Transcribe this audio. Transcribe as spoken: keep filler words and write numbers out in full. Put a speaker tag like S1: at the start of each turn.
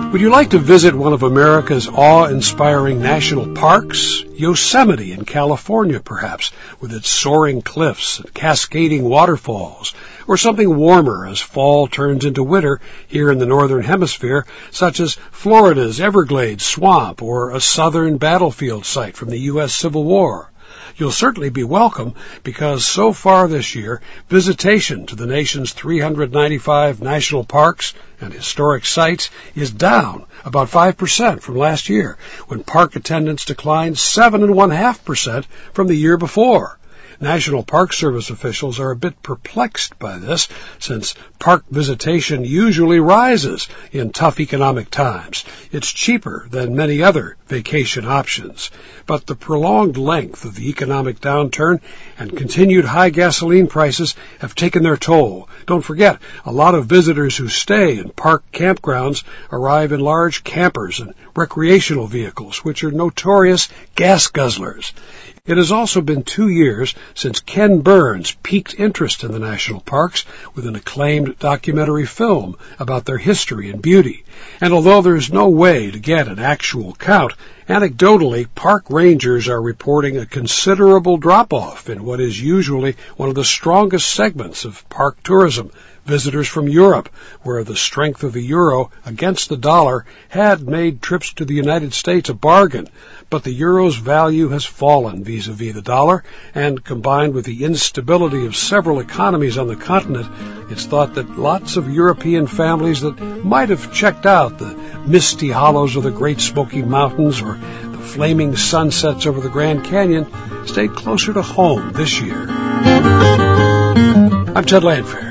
S1: Would you like to visit one of America's awe-inspiring national parks? Yosemite in California, perhaps, with its soaring cliffs and cascading waterfalls, or something warmer as fall turns into winter here in the Northern Hemisphere, such as Florida's Everglades Swamp or a southern battlefield site from the U S Civil War. You'll certainly be welcome because so far this year, visitation to the nation's three hundred ninety-five national parks and historic sites is down about five percent from last year, when park attendance declined seven and one half percent from the year before. National Park Service officials are a bit perplexed by this, since park visitation usually rises in tough economic times. It's cheaper than many other vacation options. But the prolonged length of the economic downturn and continued high gasoline prices have taken their toll. Don't forget, a lot of visitors who stay in park campgrounds arrive in large campers and recreational vehicles, which are notorious gas guzzlers. It has also been two years since Ken Burns piqued interest in the national parks with an acclaimed documentary film about their history and beauty. And although there is no way to get an actual count, anecdotally, park rangers are reporting a considerable drop-off in what is usually one of the strongest segments of park tourism, visitors from Europe, where the strength of the euro against the dollar had made trips to the United States a bargain. But the euro's value has fallen vis-a-vis the dollar, and combined with the instability of several economies on the continent, it's thought that lots of European families that might have checked out the misty hollows of the Great Smoky Mountains or the flaming sunsets over the Grand Canyon stayed closer to home this year. I'm Ted Landfair.